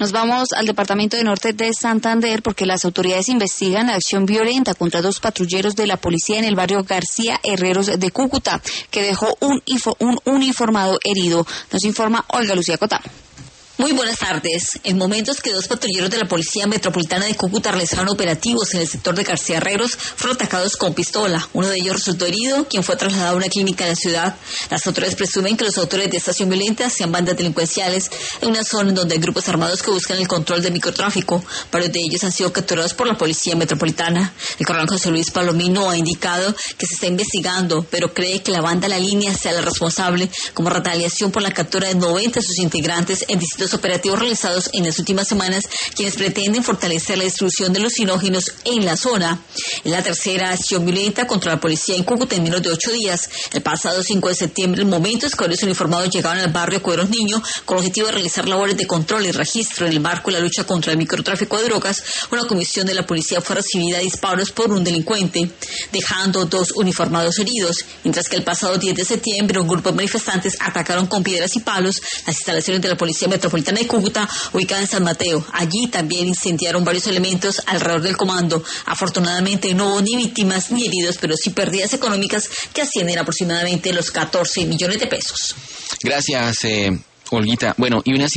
Nos vamos al departamento de Norte de Santander porque las autoridades investigan la acción violenta contra 2 patrulleros de la policía en el barrio García Herreros de Cúcuta, que dejó un uniformado herido. Nos informa Olga Lucía Cotamo. Muy buenas tardes. En momentos que 2 patrulleros de la Policía Metropolitana de Cúcuta realizaron operativos en el sector de García Herreros, fueron atacados con pistola. Uno de ellos resultó herido, quien fue trasladado a una clínica de la ciudad. Las autoridades presumen que los autores de esta acción violenta sean bandas delincuenciales en una zona en donde hay grupos armados que buscan el control del microtráfico. Varios de ellos han sido capturados por la Policía Metropolitana. El coronel José Luis Palomino ha indicado que se está investigando, pero cree que la banda La Línea sea la responsable como retaliación por la captura de 90 de sus integrantes en distintos operativos realizados en las últimas semanas, quienes pretenden fortalecer la distribución de alucinógenos en la zona. Es la tercera acción violenta contra la policía en Cúcuta en menos de 8 días. El pasado 5 de septiembre, en momentos que varios uniformados llegaron al barrio Cueros Niño con el objetivo de realizar labores de control y registro en el marco de la lucha contra el microtráfico de drogas, una comisión de la policía fue recibida a disparos por un delincuente, dejando 2 uniformados heridos, mientras que el pasado 10 de septiembre un grupo de manifestantes atacaron con piedras y palos las instalaciones de la Policía Metropolitana de Cúcuta, ubicada en San Mateo. Allí también incendiaron varios elementos alrededor del comando. Afortunadamente no hubo ni víctimas ni heridos, pero sí pérdidas económicas que ascienden aproximadamente los 14 millones de pesos. Gracias, Olguita. Bueno, y una